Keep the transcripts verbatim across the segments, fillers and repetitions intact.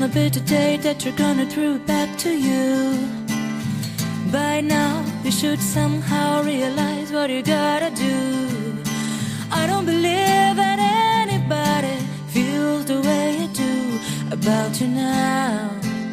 gonna be today that you're gonna throw it back to you. By now you should somehow realize what you gotta do. I don't believe that anybody feels the way I do about you now.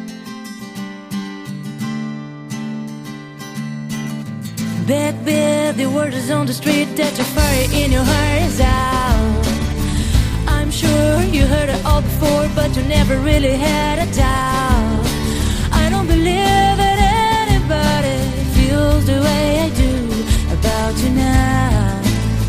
Baby, the word is on the street that your fire in your heart is out. I'm sure you heard it all before, but you never really had a doubt. I don't believe that anybody feels the way I do about you now.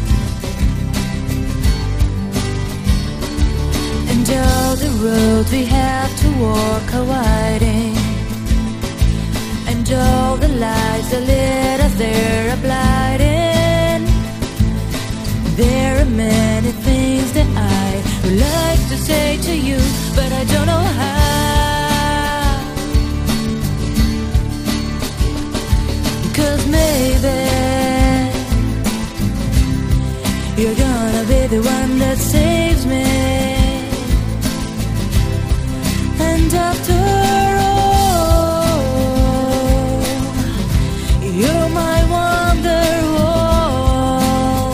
And all the roads we have to walk are winding, and all the lights that lit us there are blinding. There are many things that I would like to say to you, but I don't know how. 'Cause maybe you're gonna be the one that saves me. And after all, you're my wonderwall.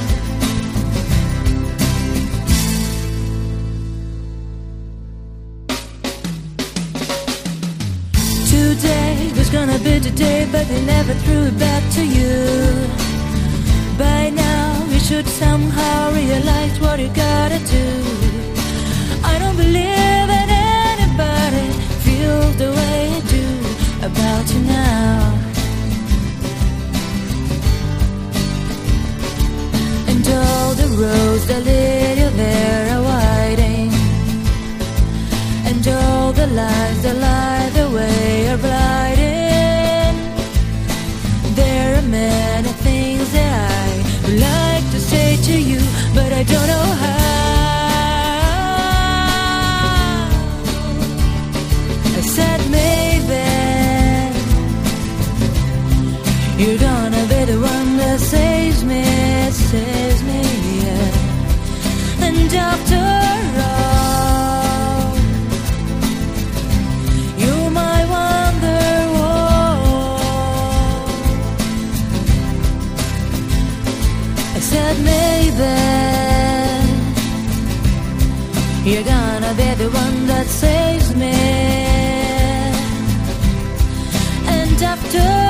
Today was gonna be the day, but they never threw it back to you. By now you should somehow realize what you gotta do. I don't believe that anybody feels the way I do about you now. And all the roads that lead you there are winding, and all the lights that light the way are blinding. There are many things that I would like to say to you, but I don't know how. I said maybe you're gonna be the one that saves me, saves me, yeah. And after all, you're my wonderwall. I said maybe you're gonna be the one that saves me. And after